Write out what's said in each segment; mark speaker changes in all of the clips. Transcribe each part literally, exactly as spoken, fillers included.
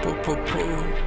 Speaker 1: پو پو پو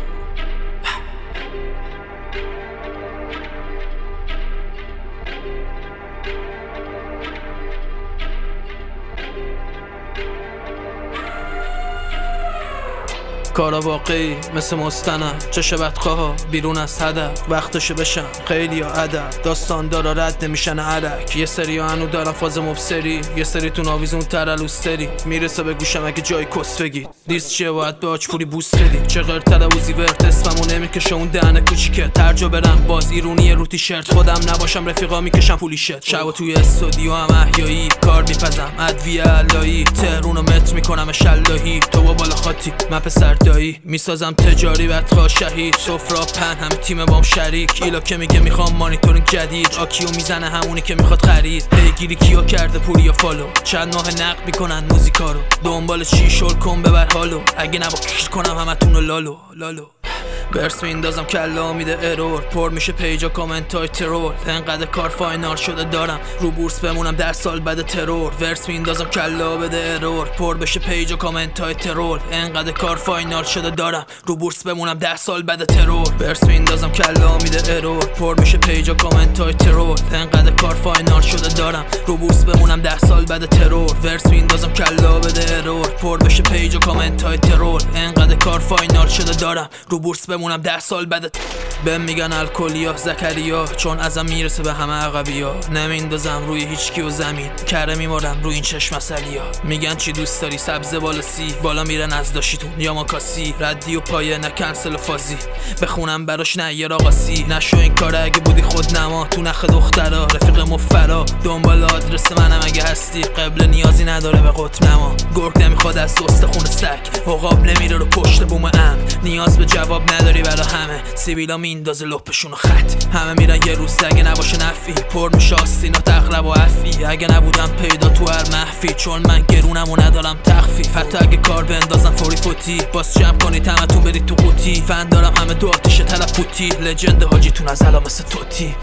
Speaker 1: کارا واقعی مثل مستند، چه بدخواه بیرون از هدف، وقتشو بشن خیلی ها ادب، داستان دارا رد نمیشن علک. یه سری ها هنو دارن فاز مبصری، یه سری تون آویزون ترلوستری، میرسه به گوشم اگه جای کس بگید. دیست چیه باید به آجپوری بوس بدید، چه غیر تلوزی ورد اسممو نمیکشه اون دهنه کوچیکه. ترجا برم باز ایرونی رو تیشرت، خودم نباشم رفیقا میکشم پولی شد. شب توی استودیو هم احیایی، کار میپزم ادویه علایی، تهرون و متر میکنم شلاهی. تو با بالا خاطی من پسر دایی، میسازم تجاری بدخواه شهید. سفرا پن همه تیم بام شریک، ایلا که میگه میخوام مانیتورینگ جدید، آکیو میزنه همونی که میخواد خرید. پیگیری کیو کرده پوری یا فالو، چند ماه نقد میکنن موزیکا رو. دنبال چی شل کن ببر حالو، اگه نبا کش کنم همتونو لالو لالو. برس میندازم کلا میده ارور، پر میشه پیجا کامنت های ترور. انقدر کار فاینال شده دارم رو بورس بمونم ده سال بعد ترور. ورس میندازم کلا بده ارور، پر بشه پیجا کامنت های ترور. انقدر کار فاینال شده دارم رو بورس بمونم ده سال بعد ترور. برس میندازم کلا میده ارور، پر میشه پیجا کامنت های ترور. انقدر کار فاینال شده دارم رو بورس بمونم ده سال بعد ترور. ورس میندازم کلا بده ارور، پر بشه پیجا کامنت های ترور. انقدر کار فاینال شده دارم رو بورس بمونم ده سال بعد. بهم میگن الکلیا زکریا، چون ازم میرسه به همه عقبیا. نمیندازم روی هیچ کی و زمین، کره میمارم روی این چشم اصلیا. میگن چی دوست داری، سبز بالا سی، بالا میرن از داشتون یا ماکاسی. ردی و پایه نه کنسل و فازی، بخونم براش نه یه راقاسی. نشو این کاره اگه بودی خود نما، تو نخ دخترا رفیق مفرا. دنبال آدرس منم اگه هستی، قبل نیازی نداره به قطب نما. گرگ نمیخواد از دوست خون سگ، عقاب نمیره رو پشت بوم ام. نیاز به جواب نداری برا همه، سیبیلا میندازه لپشونو خط. همه میرن یه روز اگه نباشه نفی، پر میشه آستینا تقرب و عفی. اگه نبودم پیدا تو هر محفی، چون من گرونم و ندارم تخفیف. حتی اگه کار بندازم فوری فوتی، باز جمع کنید همتون برید تو قوطی. فن دارم همه دو آتیش تلپوتی، لجند حاجیتون از الا مثل توتی.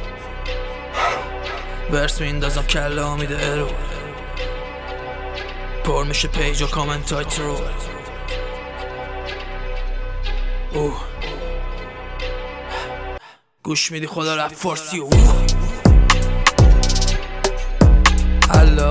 Speaker 1: ورس میندازم کلا میده ارور، پر میشه پیج و کامنت های ترور. اوه گوش میدی خدا رپ فارسی. اوه الله